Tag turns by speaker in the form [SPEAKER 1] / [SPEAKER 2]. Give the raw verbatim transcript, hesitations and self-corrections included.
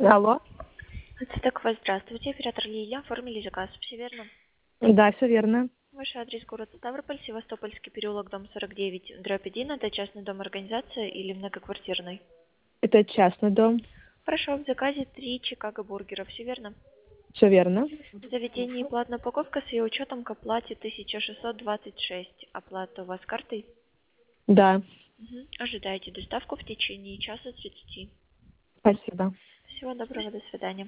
[SPEAKER 1] Алло.
[SPEAKER 2] Так, здравствуйте, оператор Лилия, оформили заказ, все верно?
[SPEAKER 1] Да, все верно.
[SPEAKER 2] Ваш адрес город Ставрополь, Севастопольский переулок, дом сорок девять, дробь один, это частный дом организация или многоквартирный?
[SPEAKER 1] Это частный дом.
[SPEAKER 2] Хорошо, в заказе три Чикаго бургера, все верно?
[SPEAKER 1] Все верно.
[SPEAKER 2] В заведении платная упаковка с ее учетом к оплате тысяча шестьсот двадцать шесть. Оплата у вас картой?
[SPEAKER 1] Да.
[SPEAKER 2] Мгм. Ожидаете доставку в течение часа тридцати.
[SPEAKER 1] Спасибо.
[SPEAKER 2] Всего доброго, до свидания.